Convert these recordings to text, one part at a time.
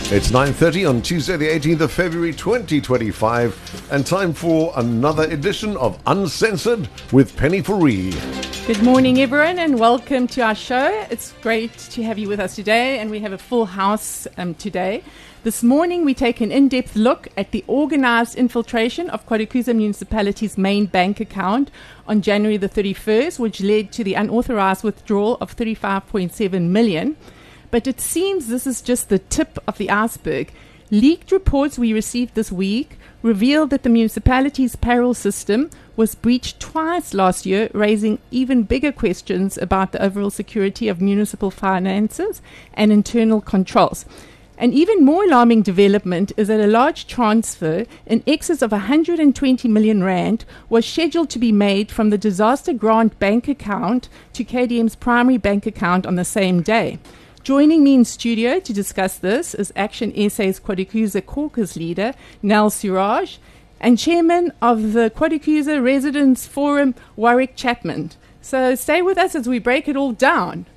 It's 9:30 on Tuesday the 18th of February 2025 and time for another edition of Uncensored with Penny Fourie. Good morning everyone and welcome to our show. It's great to have you with us today and we have a full house today. This morning we take an in-depth look at the organised infiltration of KwaDukuza Municipality's main bank account on January the 31st, which led to the unauthorised withdrawal of 35.7 million. But it seems this is just the tip of the iceberg. Leaked reports we received this week revealed that the municipality's payroll system was breached twice last year, raising even bigger questions about the overall security of municipal finances and internal controls. An even more alarming development is that a large transfer in excess of 120 million rand was scheduled to be made from the disaster grant bank account to KDM's primary bank account on the same day. Joining me in studio to discuss this is Action SA's KwaDukuza Caucus leader, Nel Siraj, and chairman of the KwaDukuza Residents Forum, Warwick Chapman. So stay with us as we break it all down.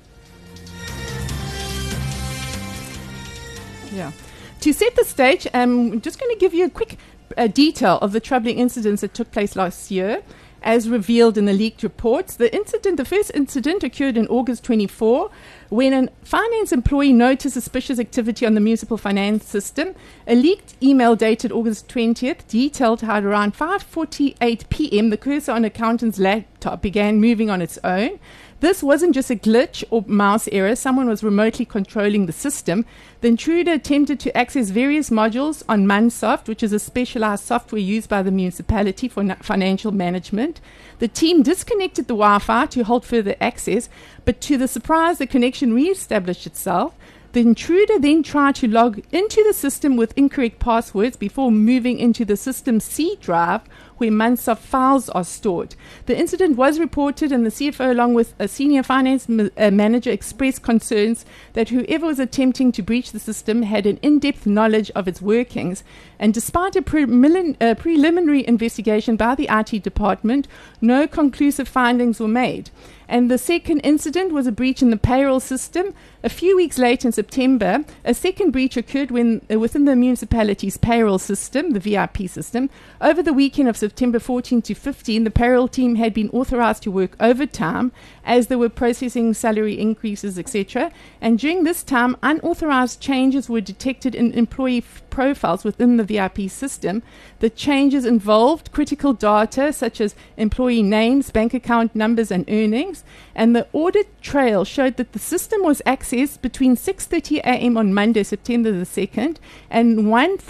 Yeah. To set the stage, I'm just going to give you a quick detail of the troubling incidents that took place last year, as revealed in the leaked reports. The first incident occurred in August 24, when a finance employee noticed suspicious activity on the municipal finance system. A leaked email dated August 20th detailed how at around 5:48 p.m. the cursor on an accountant's laptop began moving on its own. This wasn't just a glitch or mouse error. Someone was remotely controlling the system. The intruder attempted to access various modules on Mansoft, which is a specialized software used by the municipality for financial management. The team disconnected the Wi-Fi to hold further access, but to the surprise, the connection re-established itself. The intruder then tried to log into the system with incorrect passwords before moving into the system's C drive, where Mansoft files are stored. The incident was reported, and the CFO, along with a senior finance manager, expressed concerns that whoever was attempting to breach the system had an in-depth knowledge of its workings. And despite a preliminary investigation by the IT department, no conclusive findings were made. And the second incident was a breach in the payroll system. A few weeks later, in September, a second breach occurred within the municipality's payroll system, the VIP system. Over the weekend of September 14 to 15, the payroll team had been authorized to work overtime as they were processing salary increases, etc. And during this time, unauthorized changes were detected in employee profiles within the VIP system. The changes involved critical data such as employee names, bank account numbers, and earnings. And the audit trail showed that the system was accessed between 6:30 a.m. on Monday, September the 2nd, and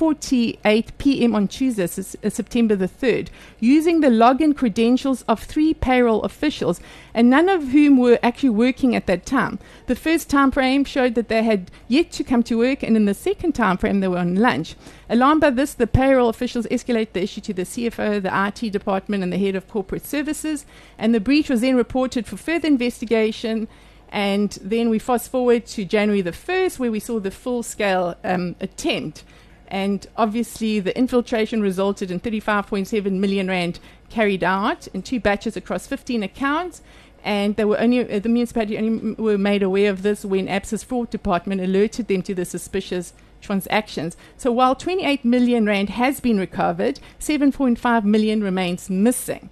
1:48 p.m. on Tuesday, September the 3rd, using the login credentials of 3 payroll officials, and none of whom were actually working at that time. The first time frame showed that they had yet to come to work, and in the second time frame they were on lunch. Alarmed by this, the payroll officials escalated the issue to the CFO, the IT department, and the head of corporate services, and the breach was then reported for further investigation. And then we fast forward to January the 1st, where we saw the full-scale attempt. And obviously the infiltration resulted in 35.7 million rand carried out in 2 batches across 15 accounts. And they were the municipality only were made aware of this when ABSA's fraud department alerted them to the suspicious transactions. So while 28 million rand has been recovered, 7.5 million remains missing.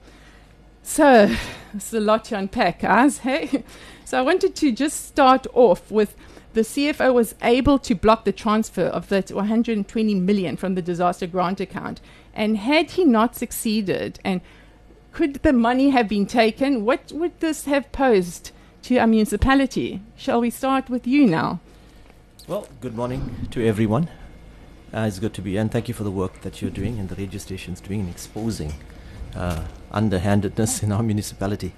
So it's a lot to unpack, guys. Hey, so I wanted to just start off with the CFO was able to block the transfer of that 120 million from the disaster grant account. And had he not succeeded, and could the money have been taken, what would this have posed to our municipality? Shall we start with you now? Well, good morning to everyone. It's good to be here, and thank you for the work that you're doing and the radio station's doing in exposing underhandedness in our municipality.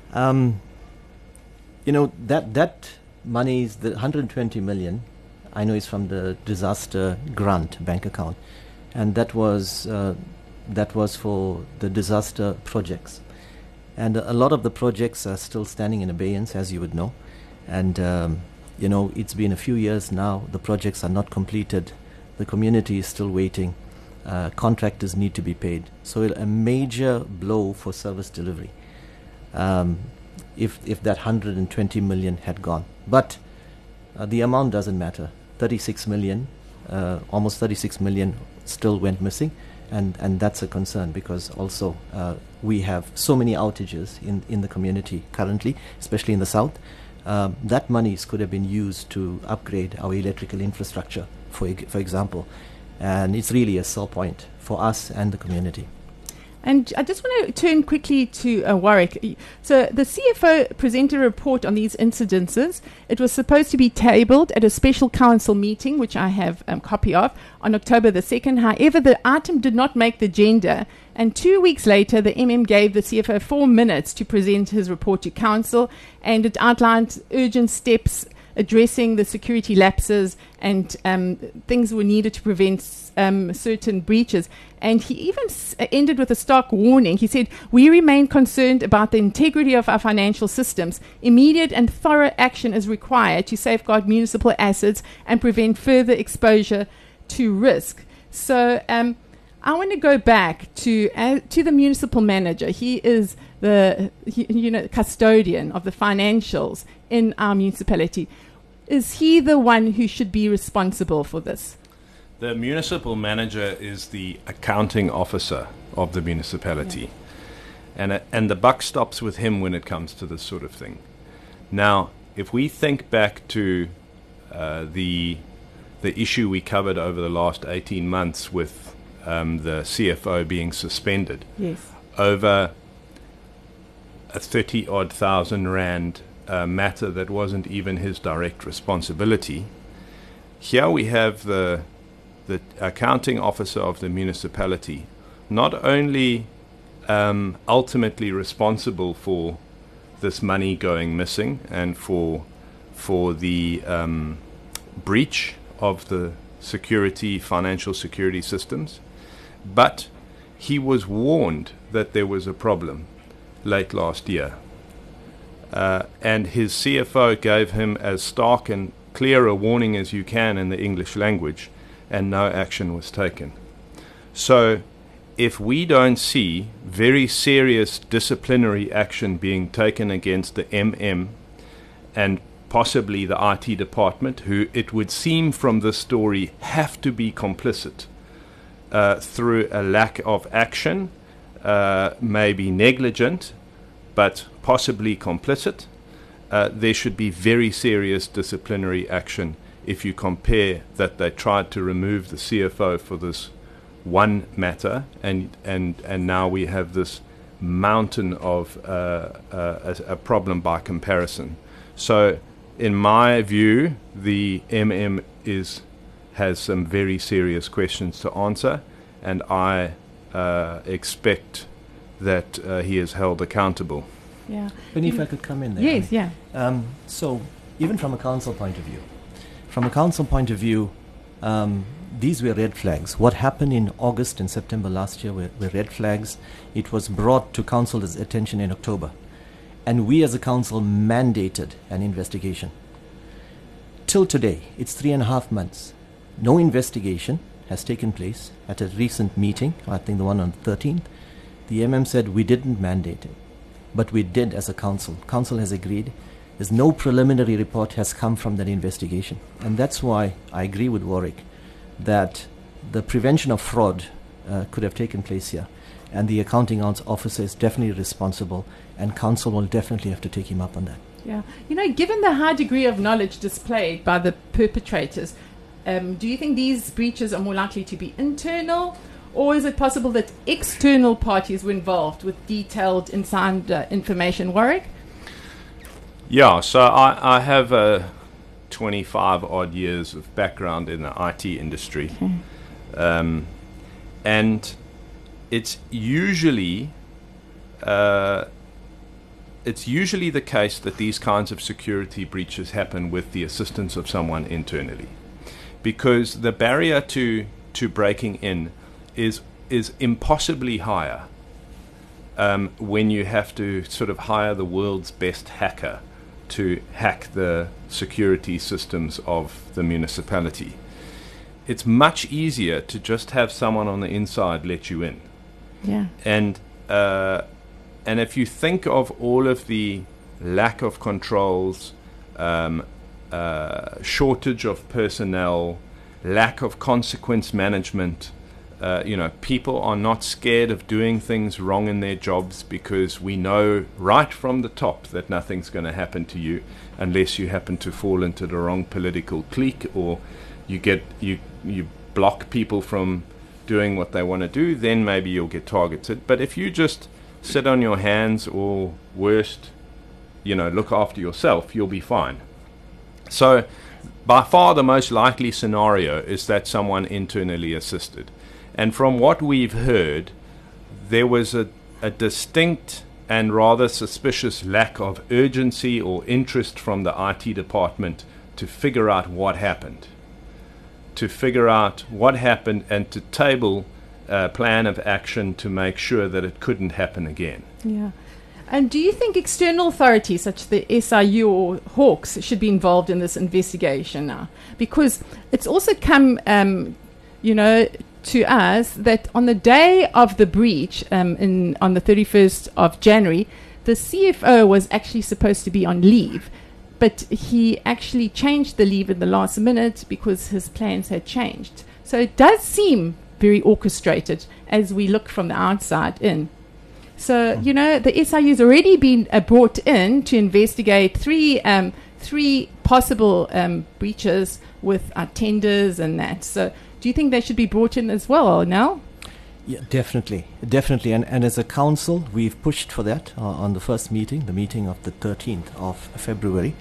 That money is the 120 million, I know, is from the disaster grant bank account, and that was for the disaster projects. And a lot of the projects are still standing in abeyance, as you would know. And, it's been a few years now. The projects are not completed. The community is still waiting. Contractors need to be paid. So a major blow for service delivery if that 120 million had gone. But the amount doesn't matter. 36 million almost 36 million still went missing, and that's a concern because also we have so many outages in the community currently, especially in the south. That monies could have been used to upgrade our electrical infrastructure, for example, and it's really a sell point for us and the community. And I just want to turn quickly to Warwick. So the CFO presented a report on these incidences. It was supposed to be tabled at a special council meeting, which I have a copy of, on October the 2nd. However, the item did not make the agenda. And 2 weeks later, the MM gave the CFO 4 minutes to present his report to council. And it outlined urgent steps addressing the security lapses and things were needed to prevent certain breaches. And he even ended with a stark warning. He said, "We remain concerned about the integrity of our financial systems. Immediate and thorough action is required to safeguard municipal assets and prevent further exposure to risk." So I want to go back to the municipal manager. He is the custodian of the financials in our municipality. Is he the one who should be responsible for this? The municipal manager is the accounting officer of the municipality. Yeah. And the buck stops with him when it comes to this sort of thing. Now, if we think back to the issue we covered over the last 18 months with the CFO being suspended, yes, over a 30-odd thousand rand matter that wasn't even his direct responsibility, here we have the accounting officer of the municipality not only ultimately responsible for this money going missing and for the breach of the financial security systems, but he was warned that there was a problem late last year. And his CFO gave him as stark and clear a warning as you can in the English language, and no action was taken. So if we don't see very serious disciplinary action being taken against the MM and possibly the IT department, who it would seem from this story have to be complicit through a lack of action, maybe negligent, but possibly complicit, there should be very serious disciplinary action if you compare that they tried to remove the CFO for this one matter, and now we have this mountain of a problem by comparison. So in my view, the MM has some very serious questions to answer, and I expect that he is held accountable. Yeah. But if I could come in there. Yes, yeah. So even from a council point of view, these were red flags. What happened in August and September last year were red flags. It was brought to council's attention in October. And we as a council mandated an investigation. Till today, it's 3.5 months. No investigation has taken place. At a recent meeting, I think the one on the 13th, the MM said we didn't mandate it, but we did as a council. Council has agreed. There's no preliminary report has come from that investigation. And that's why I agree with Warwick that the prevention of fraud could have taken place here. And the accounting officer is definitely responsible, and council will definitely have to take him up on that. Yeah. Given the high degree of knowledge displayed by the perpetrators, do you think these breaches are more likely to be internal, or is it possible that external parties were involved with detailed insider information? Warwick? Yeah, so I have 25-odd years of background in the IT industry. Okay. And it's usually the case that these kinds of security breaches happen with the assistance of someone internally, because the barrier to breaking in is impossibly higher when you have to sort of hire the world's best hacker to hack the security systems of the municipality. It's much easier to just have someone on the inside let you in. Yeah. And if you think of all of the lack of controls, shortage of personnel, lack of consequence management. People are not scared of doing things wrong in their jobs because we know right from the top that nothing's going to happen to you unless you happen to fall into the wrong political clique, or you block people from doing what they want to do. Then maybe you'll get targeted. But if you just sit on your hands, or worst, look after yourself, you'll be fine. So by far the most likely scenario is that someone internally assisted. And from what we've heard, there was a distinct and rather suspicious lack of urgency or interest from the IT department to figure out what happened. And to table a plan of action to make sure that it couldn't happen again. Yeah. And do you think external authorities such as the SIU or Hawks should be involved in this investigation now? Because it's also come, to us that on the day of the breach, on the 31st of January, the CFO was actually supposed to be on leave. But he actually changed the leave in the last minute because his plans had changed. So it does seem very orchestrated as we look from the outside in. So, the SIU has already been brought in to investigate three possible breaches with tenders and that. So do you think they should be brought in as well, Nell? Yeah, definitely. And as a council, we've pushed for that on the first meeting, the meeting of the 13th of February.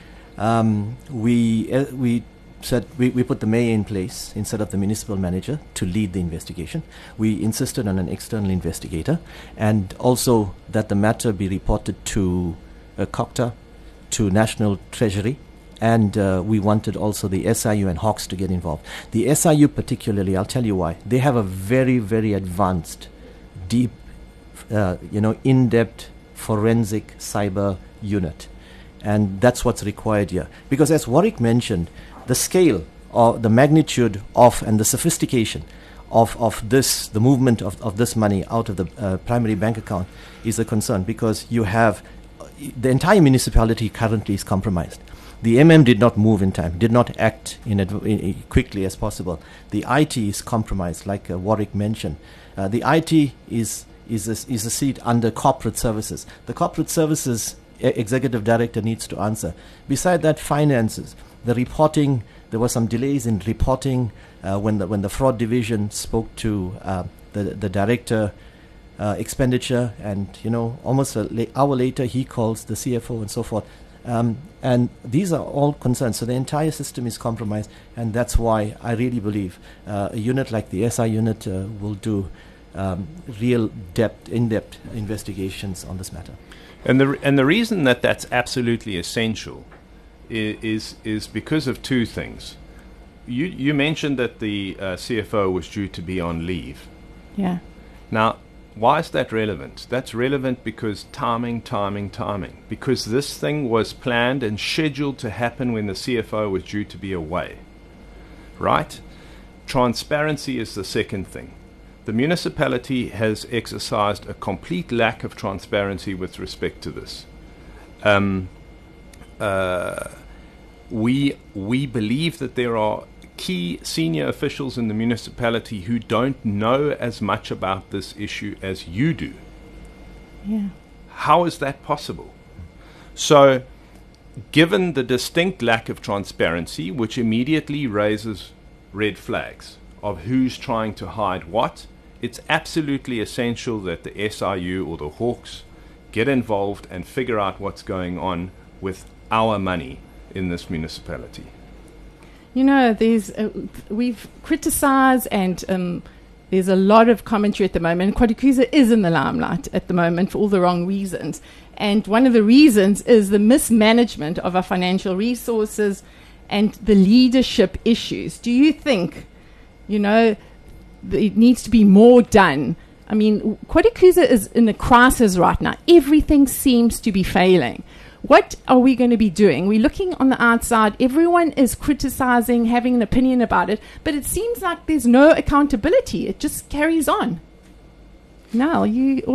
We said we put the mayor in place instead of the municipal manager to lead the investigation. We insisted on an external investigator, and also that the matter be reported to COCTA, to National Treasury, and we wanted also the SIU and Hawks to get involved. The SIU particularly, I'll tell you why. They have a very, very advanced, deep, in-depth forensic cyber unit. And that's what's required here. Because as Warwick mentioned, the scale or the magnitude of and the sophistication of this, the movement of this money out of the primary bank account is a concern, because you have the entire municipality currently is compromised. The did not move in time, did not act in quickly as possible. The IT is compromised, like Warwick mentioned. The IT is a seat under corporate services. The corporate services executive director needs to answer. Beside that, finances, the reporting. There were some delays in reporting when the fraud division spoke to the director. Expenditure, and almost an hour later he calls the CFO and so forth. And these are all concerns. So the entire system is compromised, and that's why I really believe a unit like the SI unit will do real in-depth investigations on this matter. And the reason that that's absolutely essential is because of two things. You mentioned that the CFO was due to be on leave. Yeah. Now, why is that relevant? That's relevant because timing. Because this thing was planned and scheduled to happen when the CFO was due to be away. Right? Transparency is the second thing. The municipality has exercised a complete lack of transparency with respect to this. We believe that there are key senior officials in the municipality who don't know as much about this issue as you do. Yeah. How is that possible? So, given the distinct lack of transparency, which immediately raises red flags of who's trying to hide what, it's absolutely essential that the SIU or the Hawks get involved and figure out what's going on with our money in this municipality. We've criticized, and there's a lot of commentary at the moment. KwaDukuza is in the limelight at the moment for all the wrong reasons. And one of the reasons is the mismanagement of our financial resources and the leadership issues. Do you think, it needs to be more done? I mean, KwaDukuza is in a crisis right now. Everything seems to be failing. What are we going to be doing? We're looking on the outside. Everyone is criticizing, having an opinion about it, but it seems like there's no accountability. It just carries on. Now,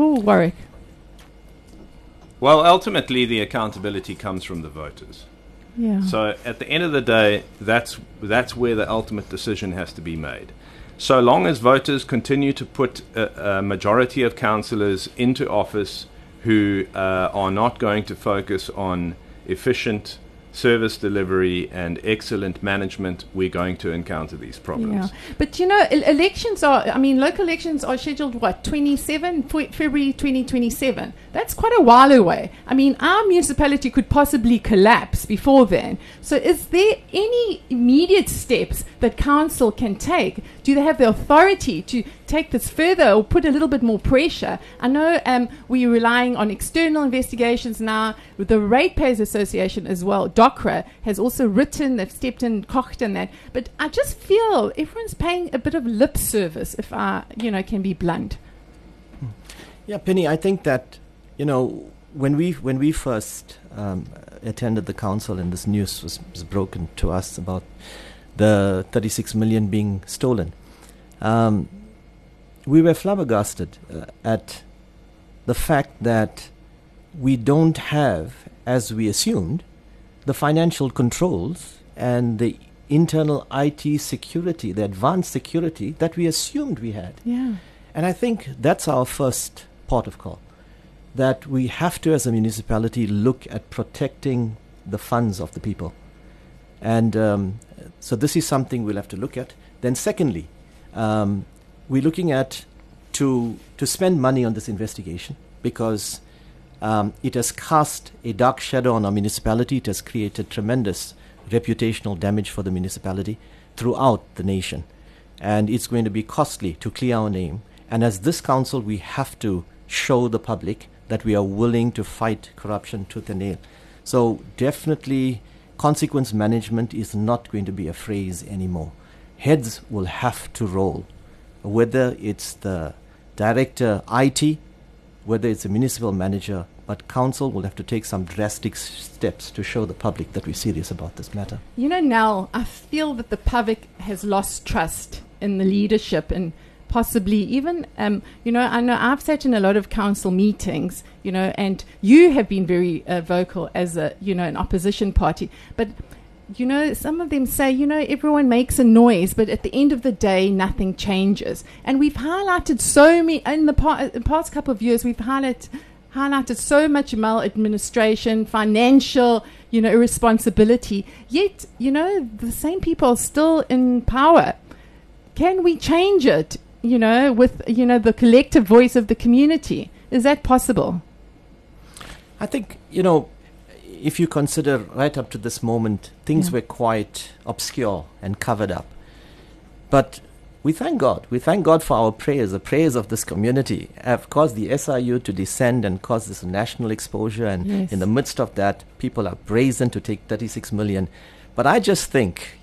Warwick. Well, ultimately, the accountability comes from the voters. Yeah. So at the end of the day, that's where the ultimate decision has to be made. So long as voters continue to put a majority of councillors into office who are not going to focus on efficient service delivery and excellent management, we're going to encounter these problems. Yeah, but local elections are scheduled, February 2027. That's quite a while away. I mean, our municipality could possibly collapse before then. So is there any immediate steps that council can take? Do they have the authority to take this further or put a little bit more pressure? I know we're relying on external investigations now with the Ratepayers Association as well. DOCRA has also written, they've stepped in, kocht and that. But I just feel everyone's paying a bit of lip service, if I, can be blunt. Yeah, Penny, I think that, when we first attended the council and this news was broken to us about the 36 million being stolen, we were flabbergasted at the fact that we don't have, as we assumed, the financial controls and the internal IT security, the advanced security that we assumed we had. Yeah. And I think that's our first port of call, that we have to, as a municipality, look at protecting the funds of the people. And so this is something we'll have to look at. Then secondly, we're looking at to spend money on this investigation because it has cast a dark shadow on our municipality. It has created tremendous reputational damage for the municipality throughout the nation. And it's going to be costly to clear our name. And as this council, we have to show the public that we are willing to fight corruption tooth and nail. So definitely consequence management is not going to be a phrase anymore. Heads will have to roll, whether it's the director IT, whether it's a municipal manager, but council will have to take some drastic steps to show the public that we're serious about this matter. Nell, I feel that the public has lost trust in the leadership and possibly even, I know I've sat in a lot of council meetings, and you have been very vocal as an opposition party. But, some of them say, everyone makes a noise, but at the end of the day, nothing changes. And we've highlighted so many, in the past couple of years, we've highlighted so much maladministration, financial, irresponsibility. Yet, the same people are still in power. Can we change it? With, the collective voice of the community. Is that possible? I think, if you consider right up to this moment, things were quite obscure and covered up. But we thank God. We thank God for our prayers. The prayers of this community have caused the SIU to descend and cause this national exposure. And in the midst of that, people are brazen to take 36 million. But I just think,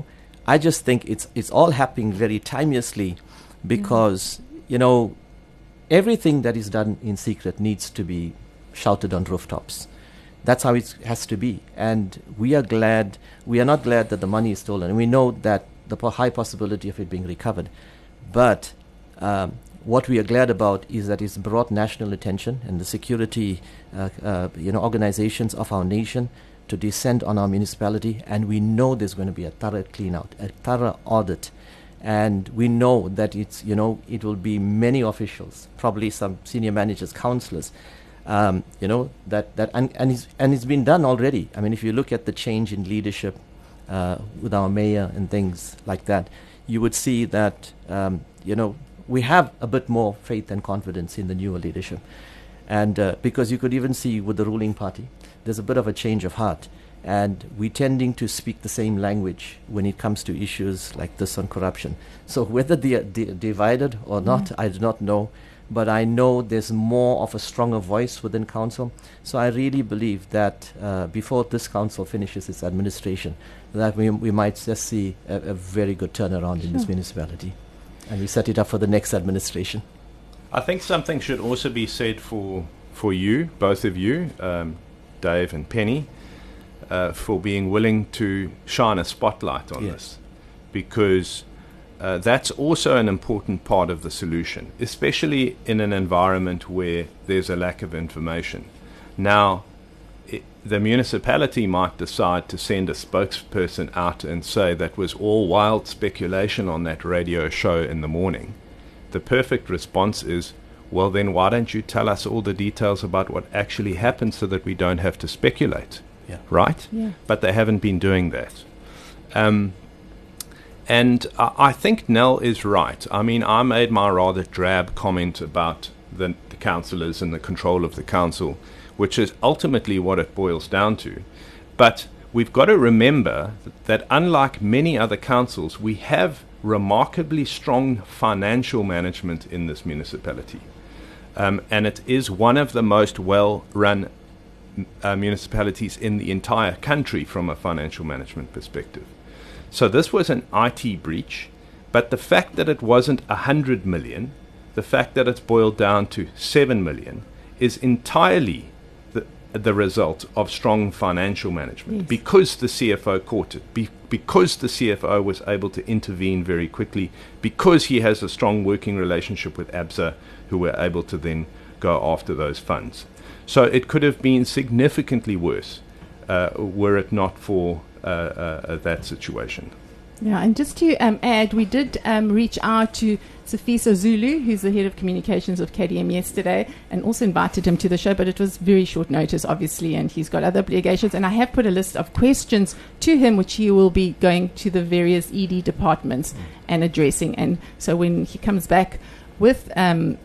it's all happening very timeously. Because, everything that is done in secret needs to be shouted on rooftops. That's how it has to be. And we are not glad that the money is stolen. And we know that the high possibility of it being recovered. But what we are glad about is that it's brought national attention and the security organizations of our nation to descend on our municipality. And we know there's going to be a thorough clean out, a thorough audit. And we know that it will be many officials, probably some senior managers, councillors, and it's been done already. I mean, if you look at the change in leadership with our mayor and things like that, you would see that we have a bit more faith and confidence in the newer leadership, and because you could even see with the ruling party, there's a bit of a change of heart. And we're tending to speak the same language when it comes to issues like this on corruption. So whether they are divided or not, I do not know. But I know there's more of a stronger voice within council. So I really believe that before this council finishes its administration, that we might just see a very good turnaround in this municipality. And we set it up for the next administration. I think something should also be said for you, both of you, Dave and Penny, for being willing to shine a spotlight on this, because that's also an important part of the solution, especially in an environment where there's a lack of information. Now, the municipality might decide to send a spokesperson out and say that was all wild speculation on that radio show in the morning. The perfect response is, well, then why don't you tell us all the details about what actually happened so that we don't have to speculate? Yeah. Right? Yeah. But they haven't been doing that. And I think Nell is right. I mean, I made my rather drab comment about the councillors and the control of the council, which is ultimately what it boils down to. But we've got to remember that unlike many other councils, we have remarkably strong financial management in this municipality. And it is one of the most well-run municipalities in the entire country from a financial management perspective. So this was an IT breach, but the fact that it wasn't 100 million, the fact that it's boiled down to 7 million, is entirely the result of strong financial management. Yes. Because the CFO caught it, because the CFO was able to intervene very quickly, because he has a strong working relationship with ABSA, who were able to then go after those funds. So it could have been significantly worse were it not for that situation. Yeah, and just to add, we did reach out to Sifiso Zulu, who's the head of communications of KDM yesterday, and also invited him to the show, but it was very short notice, obviously, and he's got other obligations. And I have put a list of questions to him, which he will be going to the various ED departments and addressing. And so when he comes back with,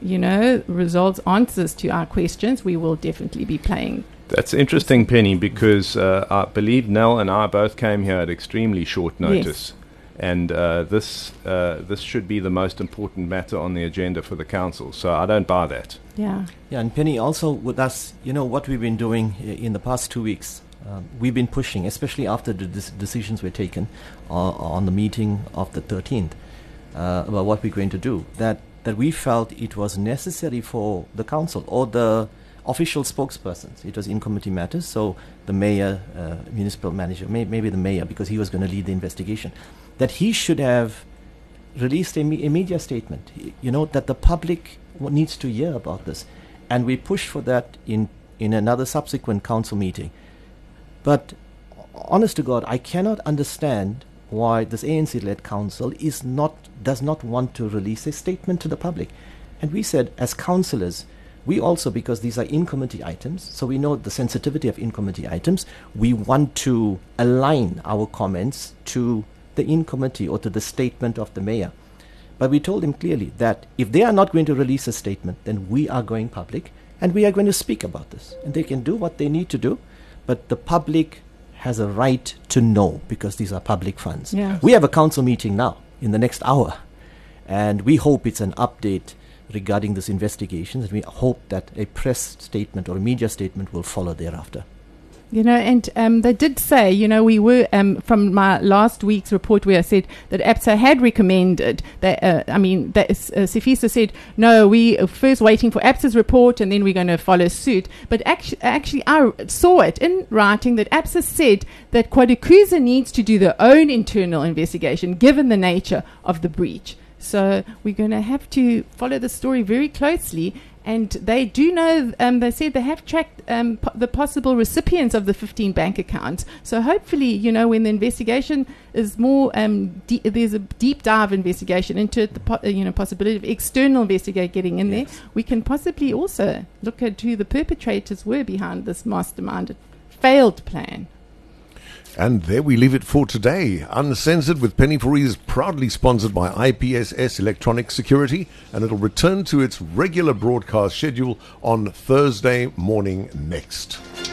results, answers to our questions, we will definitely be playing. That's interesting, Penny, because I believe Nell and I both came here at extremely short notice. Yes. And this should be the most important matter on the agenda for the council. So I don't buy that. Yeah. Yeah, and Penny, also with us, what we've been doing in the past 2 weeks, we've been pushing, especially after the decisions were taken on the meeting of the 13th, about what we're going to do, that we felt it was necessary for the council or the official spokespersons. It was in committee matters, so the mayor, municipal manager, maybe the mayor, because he was going to lead the investigation, that he should have released a media statement, that the public needs to hear about this. And we pushed for that in another subsequent council meeting. But honest to God, I cannot understand why this ANC-led council does not want to release a statement to the public. And we said, as councillors, we also, because these are in-committee items, so we know the sensitivity of in-committee items, we want to align our comments to the in-committee or to the statement of the mayor. But we told him clearly that if they are not going to release a statement, then we are going public and we are going to speak about this. And they can do what they need to do, but the public has a right to know because these are public funds. Yeah. We have a council meeting now in the next hour, and we hope it's an update regarding this investigation, and we hope that a press statement or a media statement will follow thereafter. And they did say, we were, from my last week's report where I said that ABSA had recommended that, Sifiso said, no, we are first waiting for ABSA's report and then we're going to follow suit. But actually I saw it in writing that ABSA said that Quadacruza needs to do their own internal investigation given the nature of the breach. So we're going to have to follow the story very closely. And they do know, they said they have tracked the possible recipients of the 15 bank accounts. So hopefully, when the investigation is more, there's a deep dive investigation into it, the possibility of external investigator getting in there, we can possibly also look at who the perpetrators were behind this masterminded failed plan. And there we leave it for today. Uncensored with Penny Fourie is proudly sponsored by IPSS Electronic Security, and it'll return to its regular broadcast schedule on Thursday morning next.